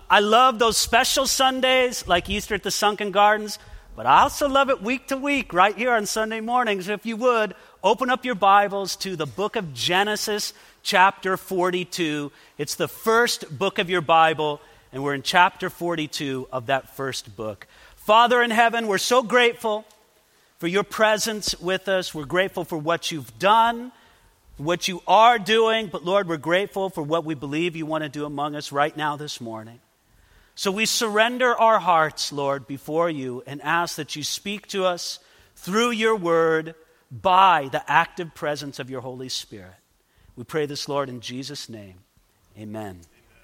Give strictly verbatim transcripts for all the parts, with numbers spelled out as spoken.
I love those special Sundays like Easter at the Sunken Gardens, but I also love it week to week right here on Sunday mornings. If you would, open up your Bibles to the book of Genesis, chapter forty-two. It's the first book of your Bible, and we're in chapter forty-two of that first book. Father in heaven, we're so grateful for your presence with us. We're grateful for what you've done, what you are doing, but Lord, we're grateful for what we believe you want to do among us right now this morning. So we surrender our hearts, Lord, before you and ask that you speak to us through your word by the active presence of your Holy Spirit. We pray this, Lord, in Jesus' name. Amen.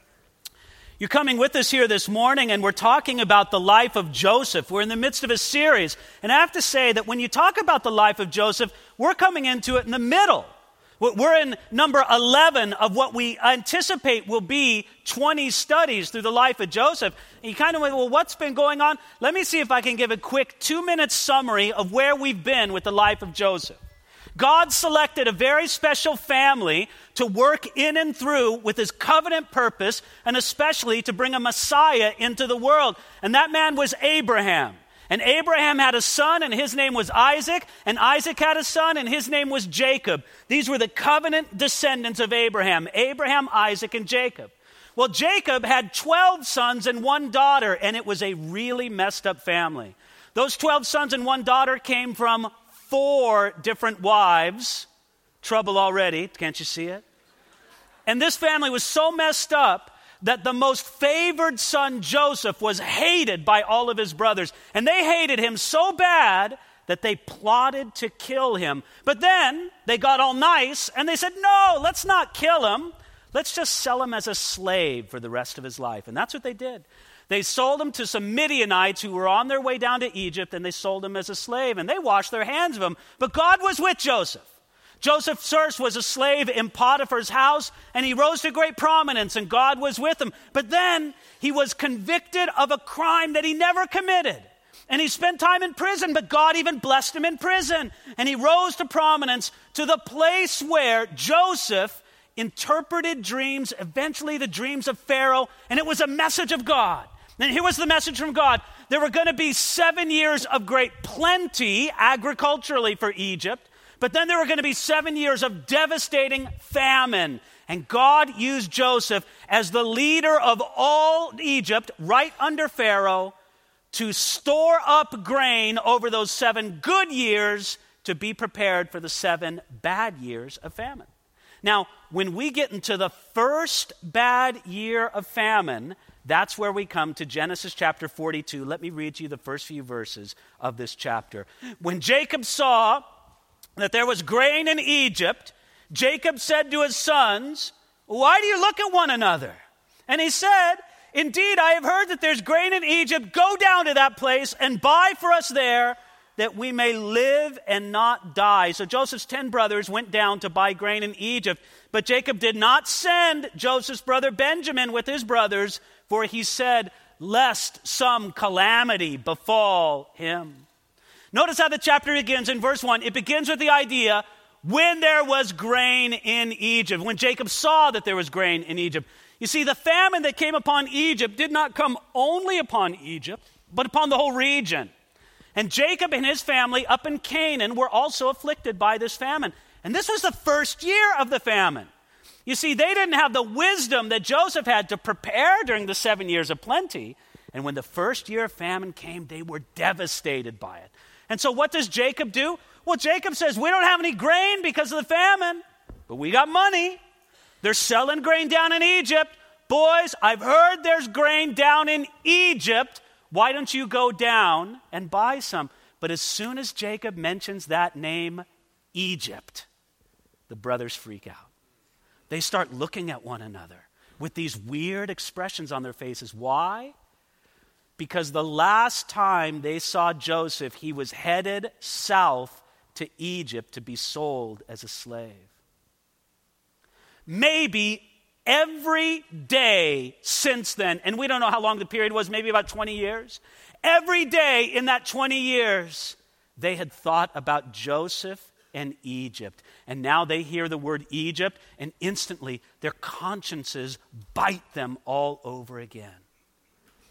You're coming with us here this morning, and we're talking about the life of Joseph. We're in the midst of a series, and I have to say that when you talk about the life of Joseph, we're coming into it in the middle. We're in number eleven of what we anticipate will be twenty studies through the life of Joseph. And you kind of went, well, what's been going on? Let me see if I can give a quick two-minute summary of where we've been with the life of Joseph. God selected a very special family to work in and through with his covenant purpose, and especially to bring a Messiah into the world. And that man was Abraham. And Abraham had a son, and his name was Isaac. And Isaac had a son, and his name was Jacob. These were the covenant descendants of Abraham. Abraham, Isaac, and Jacob. Well, Jacob had twelve sons and one daughter, and it was a really messed up family. Those twelve sons and one daughter came from four different wives. Trouble already, can't you see it? And this family was so messed up that the most favored son, Joseph, was hated by all of his brothers. And they hated him so bad that they plotted to kill him. But then they got all nice and they said, no, let's not kill him. Let's just sell him as a slave for the rest of his life. And that's what they did. They sold him to some Midianites who were on their way down to Egypt, and they sold him as a slave, and they washed their hands of him. But God was with Joseph. Joseph first was a slave in Potiphar's house, and he rose to great prominence, and God was with him. But then he was convicted of a crime that he never committed. And he spent time in prison, but God even blessed him in prison. And he rose to prominence to the place where Joseph interpreted dreams, eventually the dreams of Pharaoh, and it was a message of God. And here was the message from God. There were going to be seven years of great plenty agriculturally for Egypt, but then there were going to be seven years of devastating famine. And God used Joseph as the leader of all Egypt, right under Pharaoh, to store up grain over those seven good years to be prepared for the seven bad years of famine. Now, when we get into the first bad year of famine, that's where we come to Genesis chapter forty-two. Let me read to you the first few verses of this chapter. When Jacob saw that there was grain in Egypt, Jacob said to his sons, why do you look at one another? And he said, indeed, I have heard that there's grain in Egypt. Go down to that place and buy for us there, that we may live and not die. So Joseph's ten brothers went down to buy grain in Egypt, but Jacob did not send Joseph's brother Benjamin with his brothers, for he said, lest some calamity befall him. Notice how the chapter begins in verse one. It begins with the idea, when there was grain in Egypt, when Jacob saw that there was grain in Egypt. You see, the famine that came upon Egypt did not come only upon Egypt, but upon the whole region. And Jacob and his family up in Canaan were also afflicted by this famine. And this was the first year of the famine. You see, they didn't have the wisdom that Joseph had to prepare during the seven years of plenty. And when the first year of famine came, they were devastated by it. And so what does Jacob do? Well, Jacob says, we don't have any grain because of the famine, but we got money. They're selling grain down in Egypt. Boys, I've heard there's grain down in Egypt. Why don't you go down and buy some? But as soon as Jacob mentions that name, Egypt, the brothers freak out. They start looking at one another with these weird expressions on their faces. Why? Because the last time they saw Joseph, he was headed south to Egypt to be sold as a slave. Maybe every day since then, and we don't know how long the period was, maybe about twenty years. Every day in that twenty years, they had thought about Joseph and Egypt. And now they hear the word Egypt, and instantly their consciences bite them all over again.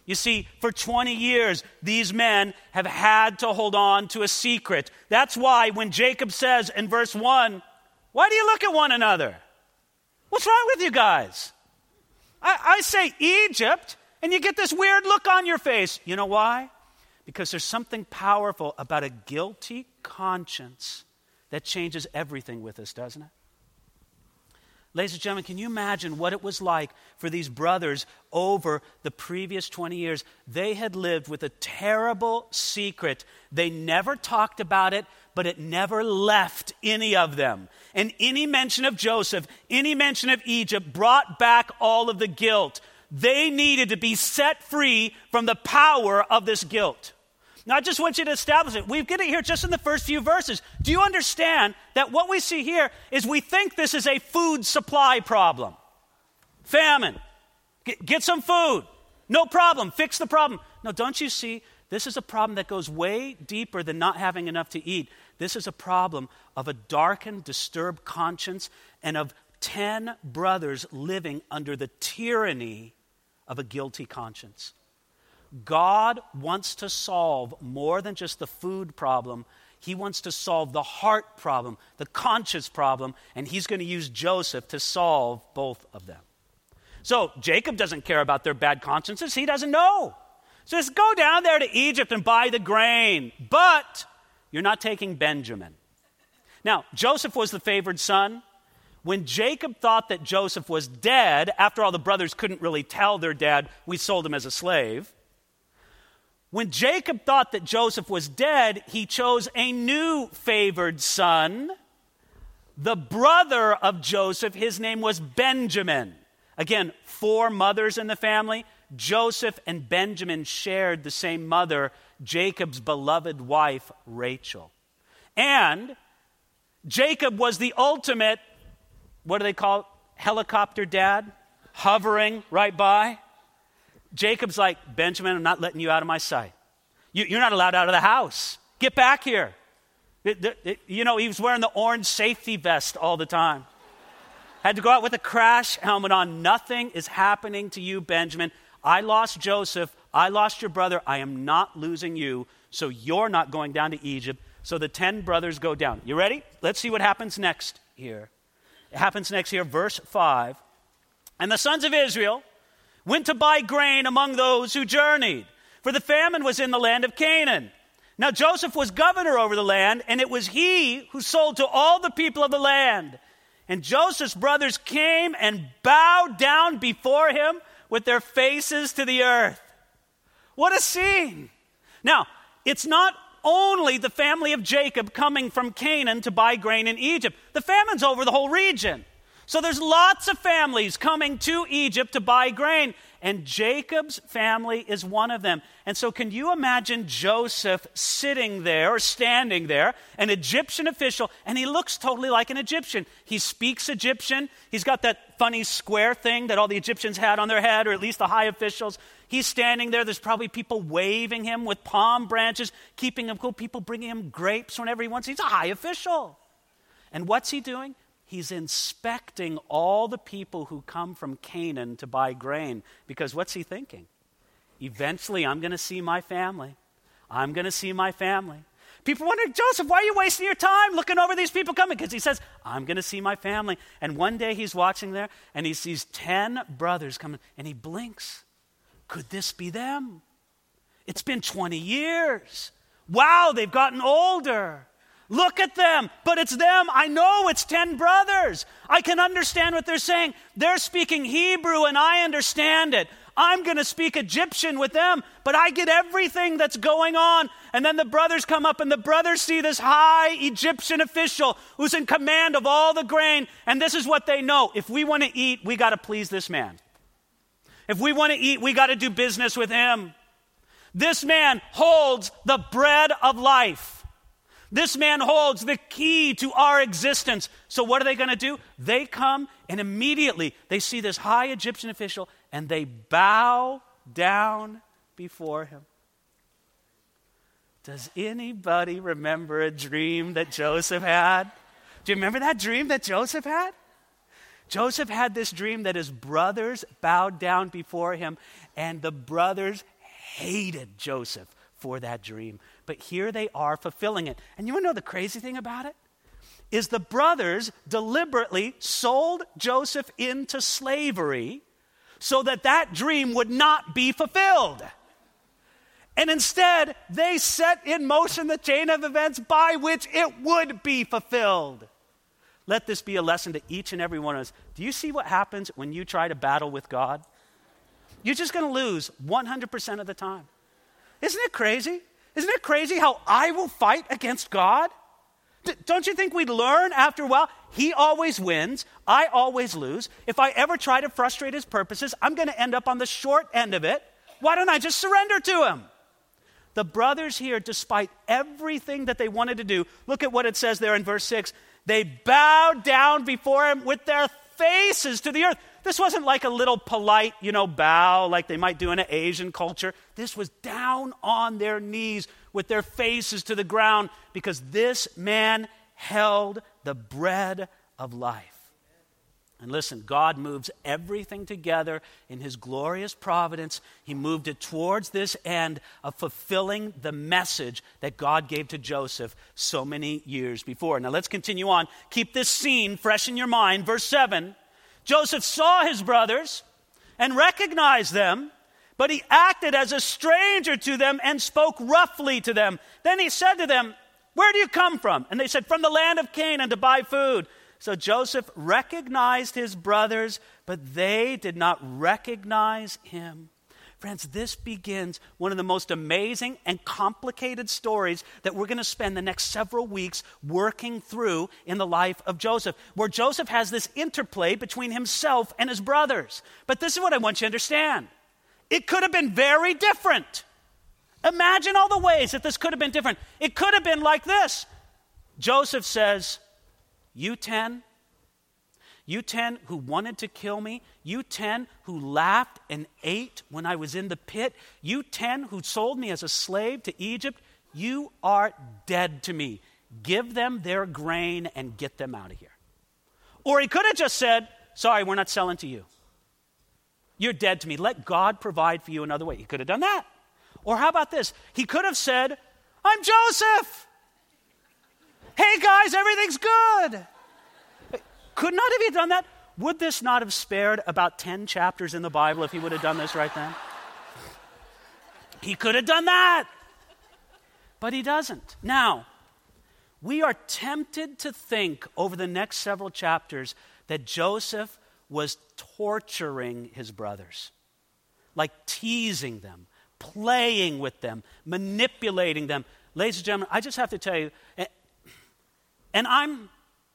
You see, for twenty years, these men have had to hold on to a secret. That's why when Jacob says in verse one, why do you look at one another? What's wrong with you guys? I, I say Egypt, and you get this weird look on your face. You know why? Because there's something powerful about a guilty conscience that changes everything with us, doesn't it? Ladies and gentlemen, can you imagine what it was like for these brothers over the previous twenty years? They had lived with a terrible secret. They never talked about it, but it never left any of them. And any mention of Joseph, any mention of Egypt brought back all of the guilt. They needed to be set free from the power of this guilt. Now, I just want you to establish it. We get it here just in the first few verses. Do you understand that what we see here is we think this is a food supply problem? Famine. Get, get some food. No problem. Fix the problem. No, don't you see? This is a problem that goes way deeper than not having enough to eat. This is a problem of a darkened, disturbed conscience and of ten brothers living under the tyranny of a guilty conscience. God wants to solve more than just the food problem. He wants to solve the heart problem, the conscience problem, and he's going to use Joseph to solve both of them. So Jacob doesn't care about their bad consciences. He doesn't know. So just go down there to Egypt and buy the grain. But you're not taking Benjamin. Now, Joseph was the favored son. When Jacob thought that Joseph was dead, after all, the brothers couldn't really tell their dad, we sold him as a slave. When Jacob thought that Joseph was dead, he chose a new favored son, the brother of Joseph. His name was Benjamin. Again, four mothers in the family. Joseph and Benjamin shared the same mother, Jacob's beloved wife, Rachel. And Jacob was the ultimate, what do they call it? Helicopter dad, hovering right by. Jacob's like, Benjamin, I'm not letting you out of my sight. You, you're not allowed out of the house. Get back here. It, it, it, you know, he was wearing the orange safety vest all the time. Had to go out with a crash helmet on. Nothing is happening to you, Benjamin. I lost Joseph. I lost your brother. I am not losing you. So you're not going down to Egypt. So the ten brothers go down. You ready? Let's see what happens next here. It happens next here, verse five. And the sons of Israel went to buy grain among those who journeyed, for the famine was in the land of Canaan. Now Joseph was governor over the land, and it was he who sold to all the people of the land. And Joseph's brothers came and bowed down before him with their faces to the earth. What a scene. Now, it's not only the family of Jacob coming from Canaan to buy grain in Egypt. The famine's over the whole region. So there's lots of families coming to Egypt to buy grain, and Jacob's family is one of them. And so can you imagine Joseph sitting there or standing there, an Egyptian official, and he looks totally like an Egyptian. He speaks Egyptian. He's got that funny square thing that all the Egyptians had on their head, or at least the high officials. He's standing there. There's probably people waving him with palm branches, keeping him cool, people bringing him grapes whenever he wants. He's a high official. And what's he doing? He's inspecting all the people who come from Canaan to buy grain. Because what's he thinking? Eventually, I'm going to see my family. I'm going to see my family. People wonder, Joseph, why are you wasting your time looking over these people coming? Because he says, I'm going to see my family. And one day he's watching there, and he sees ten brothers coming, and he blinks. Could this be them? It's been twenty years. Wow, they've gotten older. Look at them, but it's them. I know it's ten brothers. I can understand what they're saying. They're speaking Hebrew and I understand it. I'm going to speak Egyptian with them, but I get everything that's going on. And then the brothers come up and the brothers see this high Egyptian official who's in command of all the grain. And this is what they know. If we want to eat, we got to please this man. If we want to eat, we got to do business with him. This man holds the bread of life. This man holds the key to our existence. So what are they going to do? They come and immediately they see this high Egyptian official and they bow down before him. Does anybody remember a dream that Joseph had? Do you remember that dream that Joseph had? Joseph had this dream that his brothers bowed down before him and the brothers hated Joseph for that dream. But here they are fulfilling it. And you want to know the crazy thing about it? Is the brothers deliberately sold Joseph into slavery so that that dream would not be fulfilled. And instead, they set in motion the chain of events by which it would be fulfilled. Let this be a lesson to each and every one of us. Do you see what happens when you try to battle with God? You're just going to lose one hundred percent of the time. Isn't it crazy? Isn't it crazy how I will fight against God? D- don't you think we'd learn after a while? He always wins. I always lose. If I ever try to frustrate his purposes, I'm going to end up on the short end of it. Why don't I just surrender to him? The brothers here, despite everything that they wanted to do, look at what it says there in verse six. They bowed down before him with their faces to the earth. This wasn't like a little polite, you know, bow like they might do in an Asian culture. This was down on their knees with their faces to the ground because this man held the bread of life. And listen, God moves everything together in his glorious providence. He moved it towards this end of fulfilling the message that God gave to Joseph so many years before. Now let's continue on. Keep this scene fresh in your mind. Verse seven, Joseph saw his brothers and recognized them, but he acted as a stranger to them and spoke roughly to them. Then he said to them, "Where do you come from?" And they said, "From the land of Canaan to buy food." So Joseph recognized his brothers, but they did not recognize him. Friends, this begins one of the most amazing and complicated stories that we're going to spend the next several weeks working through in the life of Joseph, where Joseph has this interplay between himself and his brothers. But this is what I want you to understand. It could have been very different. Imagine all the ways that this could have been different. It could have been like this. Joseph says, "You ten, you ten who wanted to kill me, you ten who laughed and ate when I was in the pit, you ten who sold me as a slave to Egypt, you are dead to me. Give them their grain and get them out of here." Or he could have just said, "Sorry, we're not selling to you. You're dead to me. Let God provide for you another way." He could have done that. Or how about this? He could have said, "I'm Joseph. Hey guys, everything's good." Could not have he done that? Would this not have spared about ten chapters in the Bible if he would have done this right then? He could have done that. But he doesn't. Now, we are tempted to think over the next several chapters that Joseph was torturing his brothers, like teasing them, playing with them, manipulating them. Ladies and gentlemen, I just have to tell you, and I'm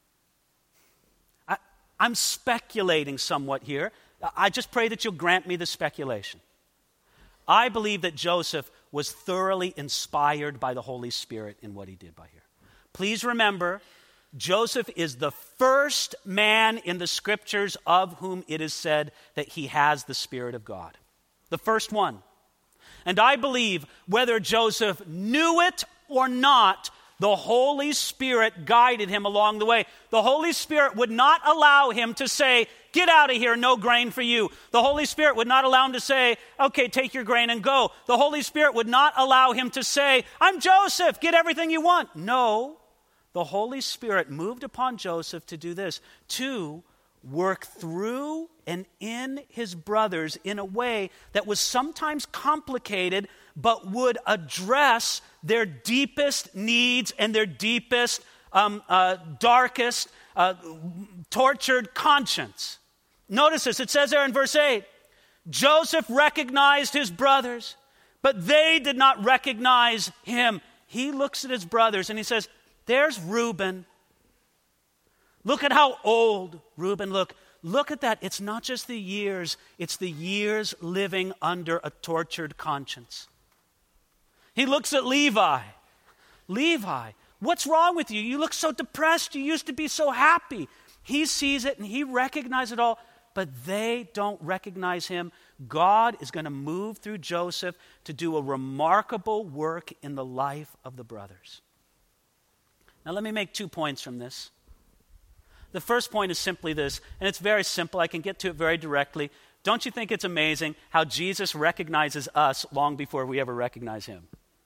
I, I'm speculating somewhat here. I just pray that you'll grant me the speculation. I believe that Joseph was thoroughly inspired by the Holy Spirit in what he did by here. Please remember, Joseph is the first man in the scriptures of whom it is said that he has the Spirit of God. The first one. And I believe whether Joseph knew it or not, the Holy Spirit guided him along the way. The Holy Spirit would not allow him to say, "Get out of here, no grain for you." The Holy Spirit would not allow him to say, "Okay, take your grain and go." The Holy Spirit would not allow him to say, "I'm Joseph, get everything you want." No, the Holy Spirit moved upon Joseph to do this, to work through and in his brothers in a way that was sometimes complicated, but would address their deepest needs and their deepest, um, uh, darkest, uh, tortured conscience. Notice this, it says there in verse eight, Joseph recognized his brothers, but they did not recognize him. He looks at his brothers and he says, "There's Reuben. Look at how old Reuben look. Look at that. It's not just the years. It's the years living under a tortured conscience." He looks at Levi. "Levi, what's wrong with you? You look so depressed. You used to be so happy." He sees it and he recognizes it all, but they don't recognize him. God is going to move through Joseph to do a remarkable work in the life of the brothers. Now let me make two points from this. The first point is simply this, and it's very simple. I can get to it very directly. don't you think it's amazing how Jesus recognizes us long before we ever recognize him?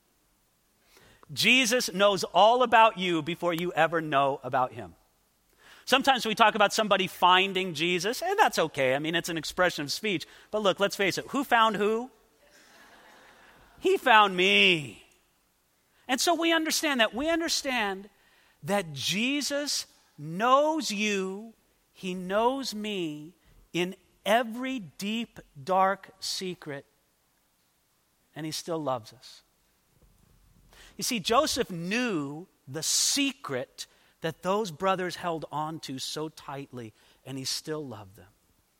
Jesus knows all about you before you ever know about him. Sometimes we talk about somebody finding Jesus, and that's okay. I mean, it's an expression of speech. But look, let's face it. Who found who? He found me. And so we understand that. We understand that Jesus knows you. He knows me in every deep, dark secret. And he still loves us. You see, Joseph knew the secret that those brothers held on to so tightly, and he still loved them.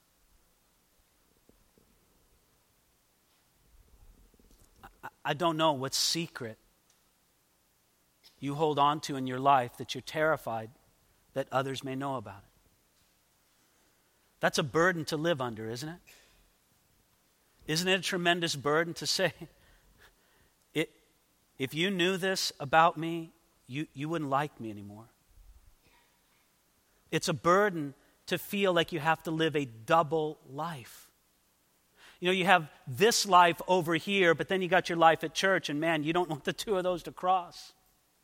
I, I don't know what secret you hold on to in your life that you're terrified that others may know about it. That's a burden to live under, isn't it? Isn't it a tremendous burden to say, it, if you knew this about me, you, you wouldn't like me anymore? It's a burden to feel like you have to live a double life. You know, you have this life over here, but then you got your life at church, and man, you don't want the two of those to cross.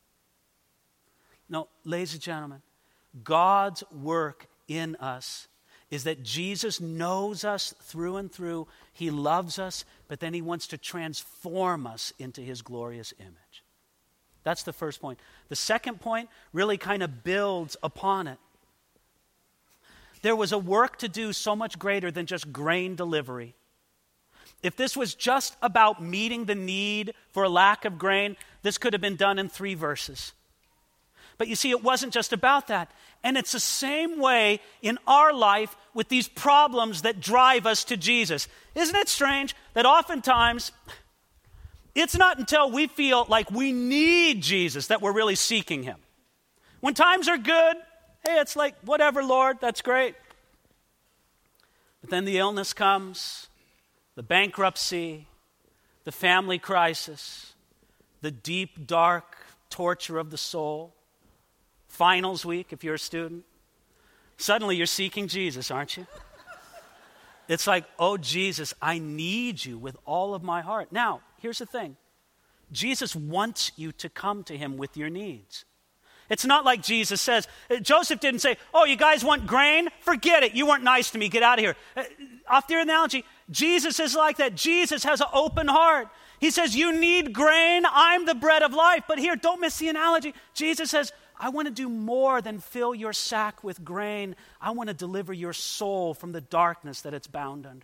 No, ladies and gentlemen, God's work in us is that Jesus knows us through and through. He loves us, but then he wants to transform us into his glorious image. That's the first point. The second point really kind of builds upon it. There was a work to do so much greater than just grain delivery. If this was just about meeting the need for a lack of grain, this could have been done in three verses. But you see, it wasn't just about that. And it's the same way in our life with these problems that drive us to Jesus. Isn't it strange that oftentimes it's not until we feel like we need Jesus that we're really seeking him? When times are good, hey, it's like, whatever, Lord, that's great. But then the illness comes, the bankruptcy, the family crisis, the deep, dark torture of the soul. Finals week, if you're a student. Suddenly you're seeking Jesus, aren't you? It's like, oh, Jesus, I need you with all of my heart. Now, here's the thing. Jesus wants you to come to him with your needs. It's not like Jesus says, Joseph didn't say, oh, you guys want grain? Forget it. You weren't nice to me. Get out of here. Uh, off the analogy, Jesus is like that. Jesus has an open heart. He says, you need grain. I'm the bread of life. But here, don't miss the analogy. Jesus says, I want to do more than fill your sack with grain. I want to deliver your soul from the darkness that it's bound under.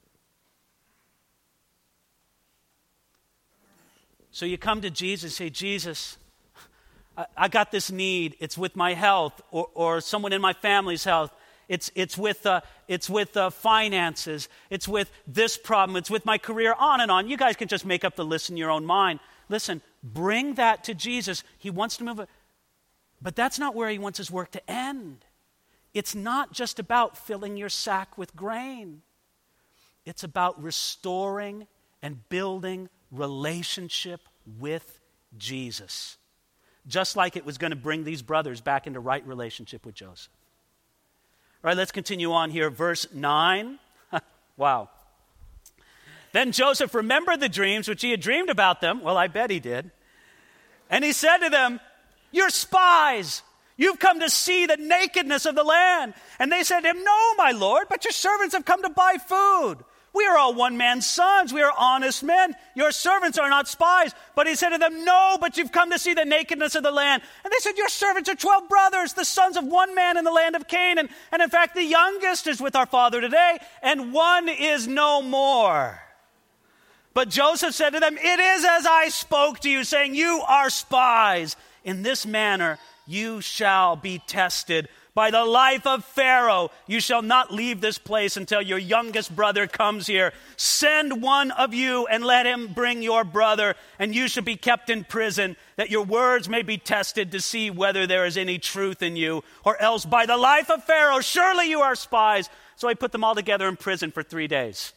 So you come to Jesus and say, Jesus, I, I got this need. It's with my health or, or someone in my family's health. It's, it's with, uh, it's with uh, finances. It's with this problem. It's with my career, on and on. You guys can just make up the list in your own mind. Listen, bring that to Jesus. He wants to move it. But that's not where he wants his work to end. It's not just about filling your sack with grain. It's about restoring and building relationship with Jesus. Just like it was going to bring these brothers back into right relationship with Joseph. All right, let's continue on here. Verse nine. Wow. Then Joseph remembered the dreams which he had dreamed about them. Well, I bet he did. And he said to them, you're spies. You've come to see the nakedness of the land. And they said to him, no, my lord, but your servants have come to buy food. We are all one man's sons. We are honest men. Your servants are not spies. But he said to them, no, but you've come to see the nakedness of the land. And they said, your servants are twelve brothers, the sons of one man in the land of Canaan. And in fact, the youngest is with our father today, and one is no more. But Joseph said to them, it is as I spoke to you, saying, you are spies. In this manner you shall be tested. By the life of Pharaoh, you shall not leave this place until your youngest brother comes here. Send one of you and let him bring your brother, and you shall be kept in prison, that your words may be tested to see whether there is any truth in you. Or else by the life of Pharaoh, surely you are spies. So I put them all together in prison for three days.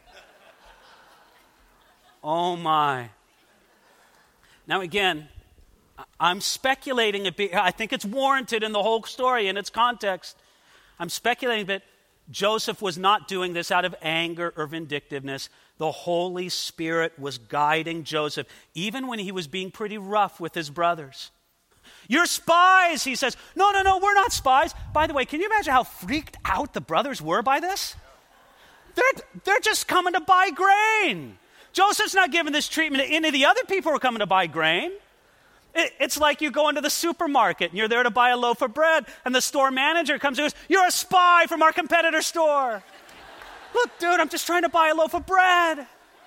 Oh my. Now again, I'm speculating a bit. I think it's warranted in the whole story, in its context. I'm speculating a bit. Joseph was not doing this out of anger or vindictiveness. The Holy Spirit was guiding Joseph, even when he was being pretty rough with his brothers. You're spies, he says. No, no, no, we're not spies. By the way, can you imagine how freaked out the brothers were by this? They're, they're just coming to buy grain. Joseph's not giving this treatment to any of the other people who are coming to buy grain. It, it's like you go into the supermarket and you're there to buy a loaf of bread, and the store manager comes and goes, "You're a spy from our competitor store." Look, dude, I'm just trying to buy a loaf of bread.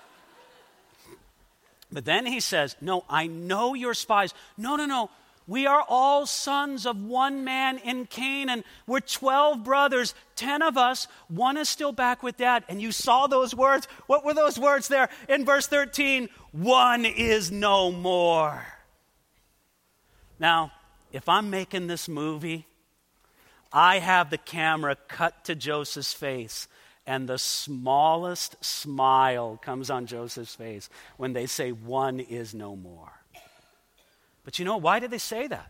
But then he says, no, I know you're spies. No, no, no. We are all sons of one man in Canaan. We're twelve brothers, ten of us. One is still back with Dad. And you saw those words. What were those words there in verse thirteen? One is no more. Now, if I'm making this movie, I have the camera cut to Joseph's face, and the smallest smile comes on Joseph's face when they say one is no more. But you know, why did they say that?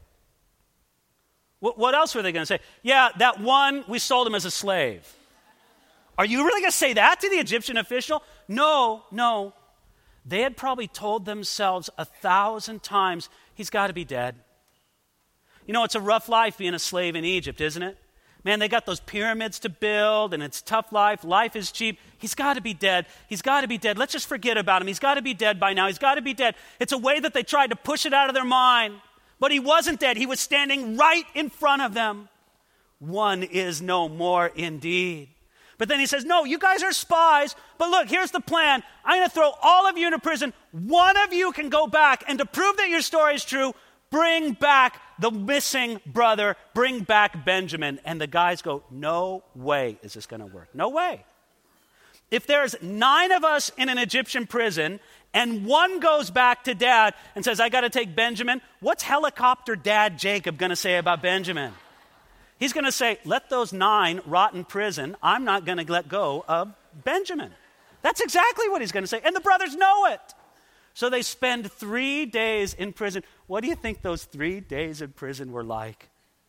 What, what else were they going to say? Yeah, that one, we sold him as a slave. Are you really going to say that to the Egyptian official? No, no. They had probably told themselves a thousand times, he's got to be dead. You know, it's a rough life being a slave in Egypt, isn't it? Man, they got those pyramids to build, and it's tough life. Life is cheap. He's got to be dead. He's got to be dead. Let's just forget about him. He's got to be dead by now. He's got to be dead. It's a way that they tried to push it out of their mind. But he wasn't dead. He was standing right in front of them. One is no more indeed. But then he says, no, you guys are spies. But look, here's the plan. I'm going to throw all of you into prison. One of you can go back, and to prove that your story is true, bring back the missing brother, bring back Benjamin. And the guys go, no way is this going to work. No way. If there's nine of us in an Egyptian prison and one goes back to Dad and says, I got to take Benjamin, what's helicopter dad Jacob going to say about Benjamin? He's going to say, let those nine rot in prison. I'm not going to let go of Benjamin. That's exactly what he's going to say. And the brothers know it. So they spend three days in prison. What do you think those three days in prison were like?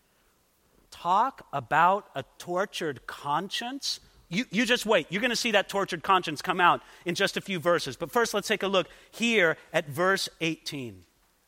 Talk about a tortured conscience. You, you just wait. You're going to see that tortured conscience come out in just a few verses. But first, let's take a look here at verse eighteen.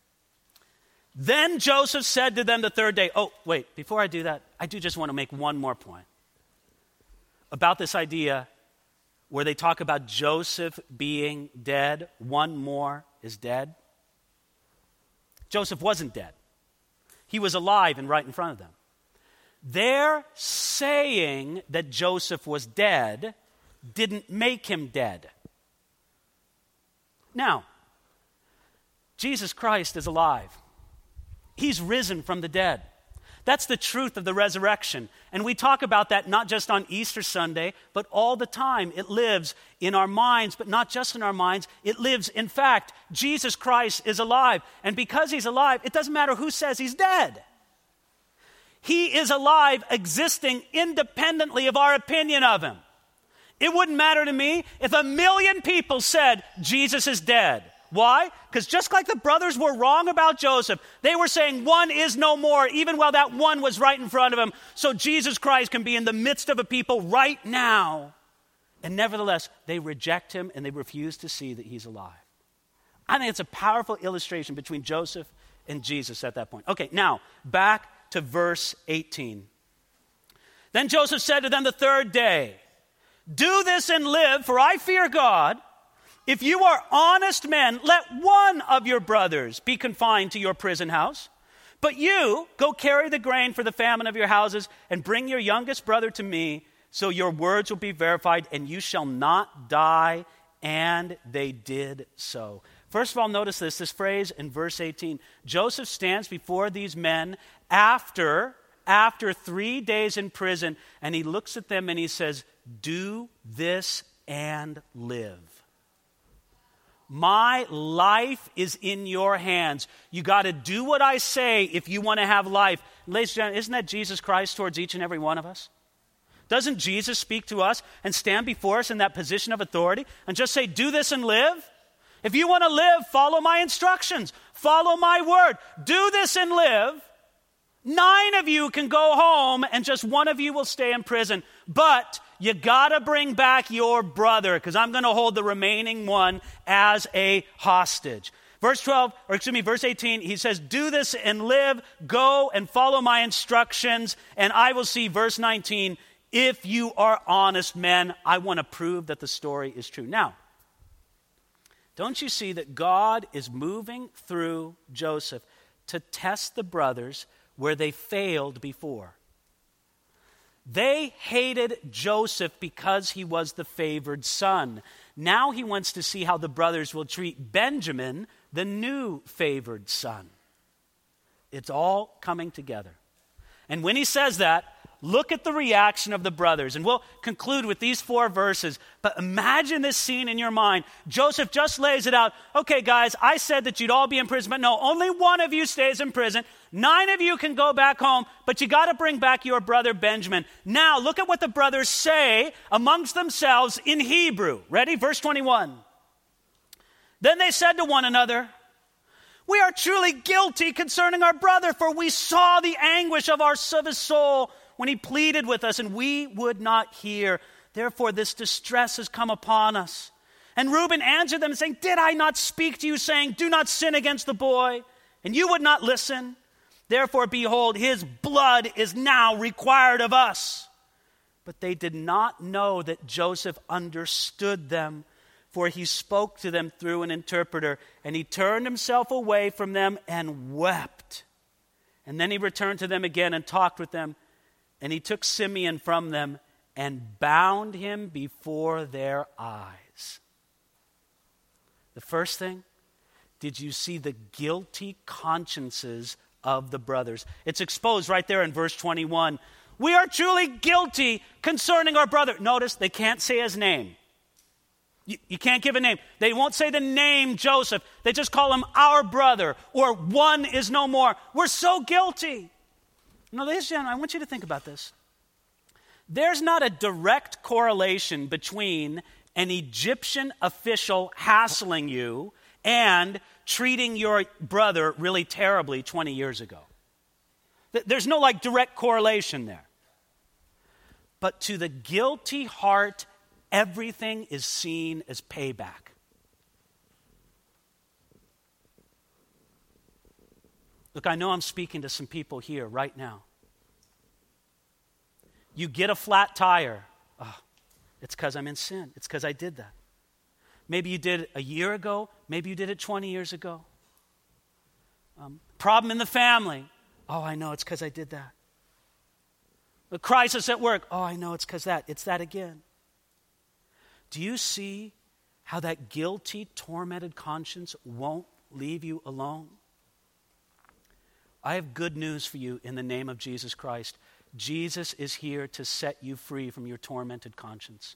Then Joseph said to them the third day. Oh, wait, before I do that, I do just want to make one more point about this idea where they talk about Joseph being dead. One more is dead. Joseph wasn't dead. He was alive and right in front of them. Their saying that Joseph was dead didn't make him dead. Now, Jesus Christ is alive. He's risen from the dead. That's the truth of the resurrection. And we talk about that not just on Easter Sunday, but all the time. It lives in our minds, but not just in our minds. It lives, in fact, Jesus Christ is alive. And because he's alive, it doesn't matter who says he's dead. He is alive, existing independently of our opinion of him. It wouldn't matter to me if a million people said Jesus is dead. Why? Because just like the brothers were wrong about Joseph, they were saying one is no more, even while that one was right in front of him. So Jesus Christ can be in the midst of a people right now. And nevertheless, they reject him and they refuse to see that he's alive. I think it's a powerful illustration between Joseph and Jesus at that point. Okay, now back to verse eighteen. Then Joseph said to them the third day, do this and live, for I fear God. If you are honest men, let one of your brothers be confined to your prison house. But you go carry the grain for the famine of your houses and bring your youngest brother to me, so your words will be verified and you shall not die. And they did so. First of all, notice this, this phrase in verse eighteen. Joseph stands before these men after, after three days in prison, and he looks at them and he says, do this and live. My life is in your hands. You got to do what I say if you want to have life. Ladies and gentlemen, isn't that Jesus Christ towards each and every one of us? Doesn't Jesus speak to us and stand before us in that position of authority and just say, do this and live? If you want to live, follow my instructions. Follow my word. Do this and live. Nine of you can go home and just one of you will stay in prison. But you got to bring back your brother because I'm going to hold the remaining one as a hostage. Verse twelve, or excuse me, verse eighteen, he says, do this and live, go and follow my instructions, and I will see, verse nineteen, if you are honest men, I want to prove that the story is true. Now, don't you see that God is moving through Joseph to test the brothers where they failed before? They hated Joseph because he was the favored son. Now he wants to see how the brothers will treat Benjamin, the new favored son. It's all coming together. And when he says that, look at the reaction of the brothers. And we'll conclude with these four verses. But imagine this scene in your mind. Joseph just lays it out. Okay, guys, I said that you'd all be in prison, but no, only one of you stays in prison. Nine of you can go back home, but you got to bring back your brother Benjamin. Now, look at what the brothers say amongst themselves in Hebrew. Ready? Verse twenty-one. Then they said to one another, we are truly guilty concerning our brother, for we saw the anguish of our of his soul when he pleaded with us, and we would not hear. Therefore, this distress has come upon us. And Reuben answered them, saying, did I not speak to you, saying, do not sin against the boy? And you would not listen. Therefore, behold, his blood is now required of us. But they did not know that Joseph understood them, for he spoke to them through an interpreter. And he turned himself away from them and wept. And then he returned to them again and talked with them. And he took Simeon from them and bound him before their eyes. The first thing, did you see the guilty consciences of the brothers? It's exposed right there in verse twenty-one. We are truly guilty concerning our brother. Notice they can't say his name. You, you can't give a name. They won't say the name Joseph. They just call him our brother, or one is no more. We're so guilty. Now, ladies and gentlemen, I want you to think about this. There's not a direct correlation between an Egyptian official hassling you and treating your brother really terribly twenty years ago. There's no like direct correlation there. But to the guilty heart, everything is seen as payback. Look, I know I'm speaking to some people here right now. You get a flat tire. Oh, it's because I'm in sin. It's because I did that. Maybe you did it a year ago. Maybe you did it twenty years ago. Um, problem in the family. Oh, I know, it's because I did that. A crisis at work. Oh, I know, it's because that. It's that again. Do you see how that guilty, tormented conscience won't leave you alone? I have good news for you in the name of Jesus Christ. Jesus is here to set you free from your tormented conscience.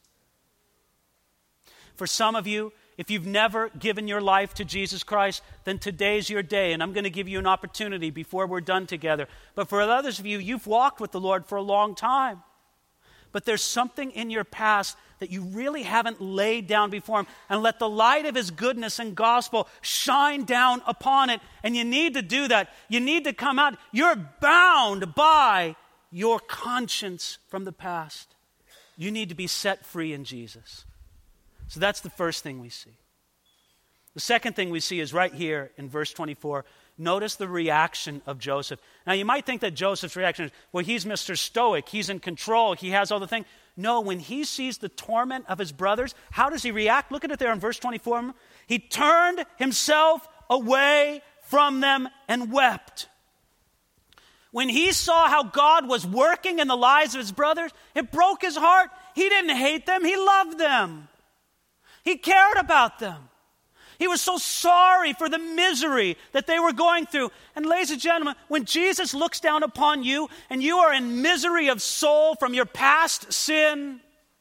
For some of you, if you've never given your life to Jesus Christ, then today's your day, and I'm going to give you an opportunity before we're done together. But for others of you, you've walked with the Lord for a long time. But there's something in your past that you really haven't laid down before him and let the light of his goodness and gospel shine down upon it. And you need to do that. You need to come out. You're bound by your conscience from the past. You need to be set free in Jesus. So that's the first thing we see. The second thing we see is right here in verse twenty-four. Notice the reaction of Joseph. Now, you might think that Joseph's reaction is, well, he's Mister Stoic. He's in control. He has all the things. No, when he sees the torment of his brothers, how does he react? Look at it there in verse twenty-four. He turned himself away from them and wept. When he saw how God was working in the lives of his brothers, it broke his heart. He didn't hate them. He loved them. He cared about them. He was so sorry for the misery that they were going through. And ladies and gentlemen, when Jesus looks down upon you and you are in misery of soul from your past sin,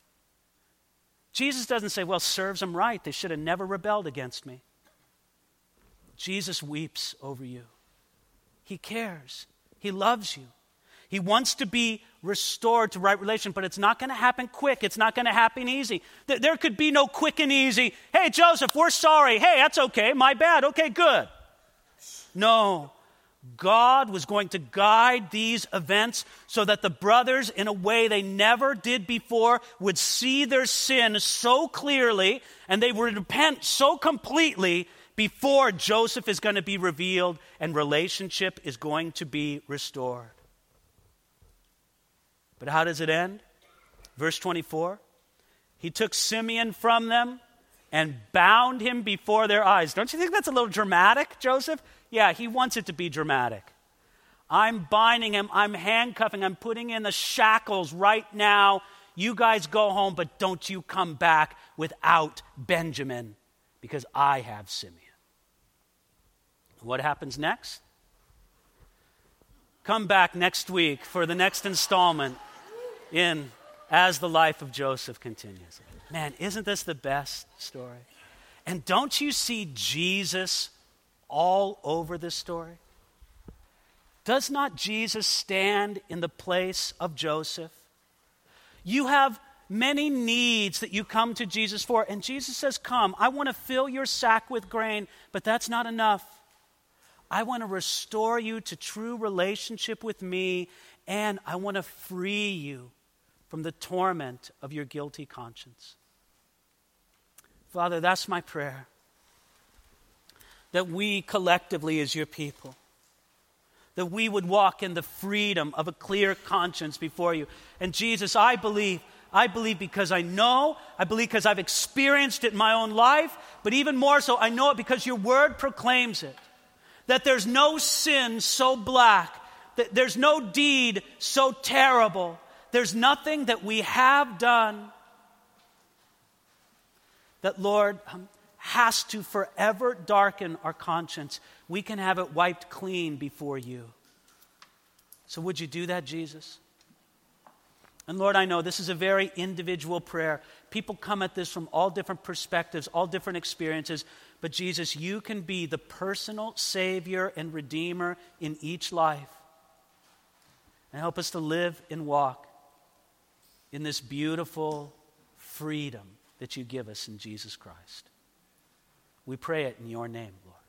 Jesus doesn't say, well, serves them right. They should have never rebelled against me. Jesus weeps over you. He cares. He loves you. He wants to be restored to right relation, but it's not going to happen quick. It's not going to happen easy. There could be no quick and easy, hey, Joseph, we're sorry. Hey, that's okay. My bad. Okay, good. No. God was going to guide these events so that the brothers, in a way they never did before, would see their sin so clearly and they would repent so completely before Joseph is going to be revealed and relationship is going to be restored. But how does it end? Verse twenty-four, he took Simeon from them and bound him before their eyes. Don't you think that's a little dramatic, Joseph? Yeah, he wants it to be dramatic. I'm binding him, I'm handcuffing, I'm putting in the shackles right now. You guys go home, but don't you come back without Benjamin, because I have Simeon. What happens next? Come back next week for the next installment in As the Life of Joseph Continues. Man, isn't this the best story? And don't you see Jesus all over this story? Does not Jesus stand in the place of Joseph? You have many needs that you come to Jesus for, and Jesus says, come, I want to fill your sack with grain, but that's not enough. I want to restore you to true relationship with me, and I want to free you from the torment of your guilty conscience. Father, that's my prayer, that we collectively as your people, that we would walk in the freedom of a clear conscience before you. And Jesus, I believe, I believe because I know, I believe because I've experienced it in my own life, but even more so, I know it because your word proclaims it, that there's no sin so black, that there's no deed so terrible, there's nothing that we have done that, Lord, um, has to forever darken our conscience. We can have it wiped clean before you. So would you do that, Jesus? And Lord, I know this is a very individual prayer. People come at this from all different perspectives, all different experiences. But Jesus, you can be the personal Savior and Redeemer in each life. And help us to live and walk in this beautiful freedom that you give us in Jesus Christ. We pray it in your name, Lord.